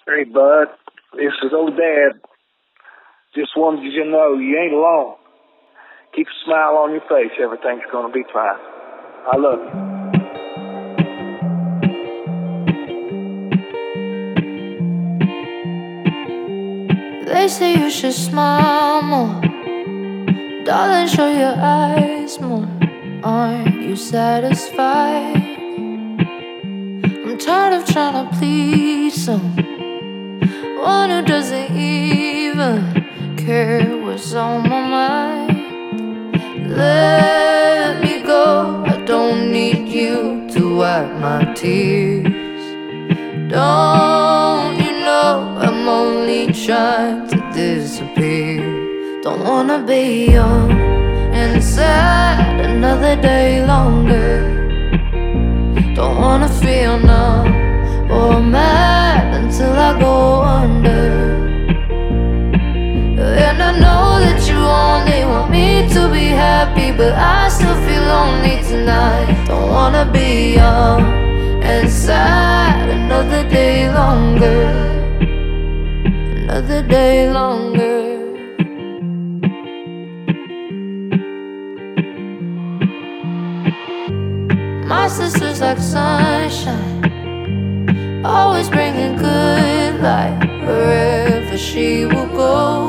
Hey, bud. This is old Dad. Just wanted you to know you ain't alone. Keep a smile on your face. Everything's gonna be fine. I love you. They say you should smile more. Darling, show your eyes more. Aren't you satisfied? I'm tired of trying to please someone who doesn't even care what's on my mind. Let me go, I don't need you to wipe my tears. Don't you know I'm only trying to disappear? Don't wanna be young and sad another day longer. Don't wanna feel numb or mad until I go under. And I know that you only want me to be happy, but I still feel lonely tonight. Don't wanna be young and sad another day longer. Another day longer. My sister's like sunshine, always bringing good light wherever she will go.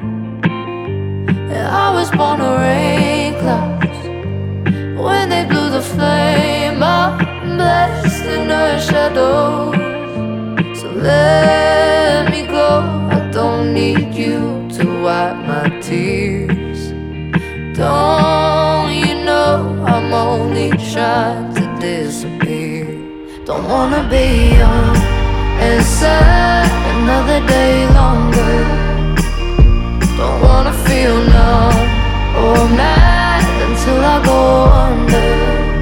And I was born to rain clouds when they blew the flame out, blessed in her shadows. So let me go, I don't need you to wipe my tears. Don't you know I'm only trying to disappear? Don't wanna be young and sad another day longer. Don't wanna feel numb or mad until I go under.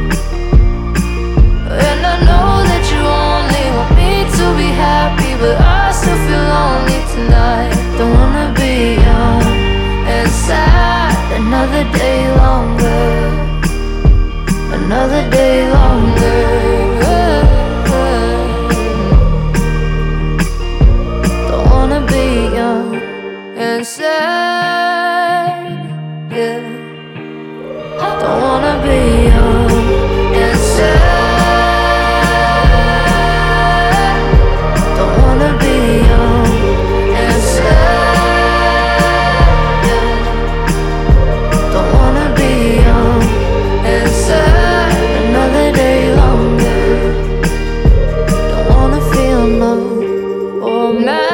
And I know that you only want me to be happy, but I still feel lonely tonight. Don't wanna be young and sad another day longer. Another day longer. Don't wanna be young and sad, yeah. Don't wanna be young and sad. Don't wanna be young and sad, yeah. Don't wanna be young and sad another day longer. Don't wanna feel numb or mad